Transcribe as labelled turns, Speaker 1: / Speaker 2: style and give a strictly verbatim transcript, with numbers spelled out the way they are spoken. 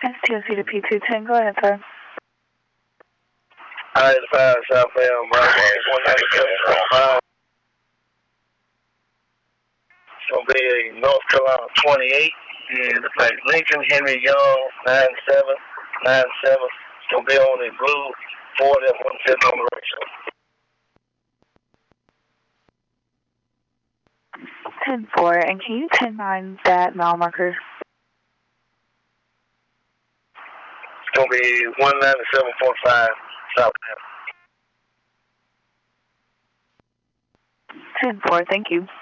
Speaker 1: S T O C to P two ten, go ahead, sir.
Speaker 2: I five southbound, Byway one ninety-seven point five. It's going to be a North Carolina twenty-eight. And it's like Lincoln Henry Young nine seven nine seven. It's going to be on the blue Ford F one fifty on the ratio.
Speaker 1: ten four, and can you ten nine that mile marker?
Speaker 2: It's going to be one ninety-seven point five southbound.
Speaker 1: ten four, thank you.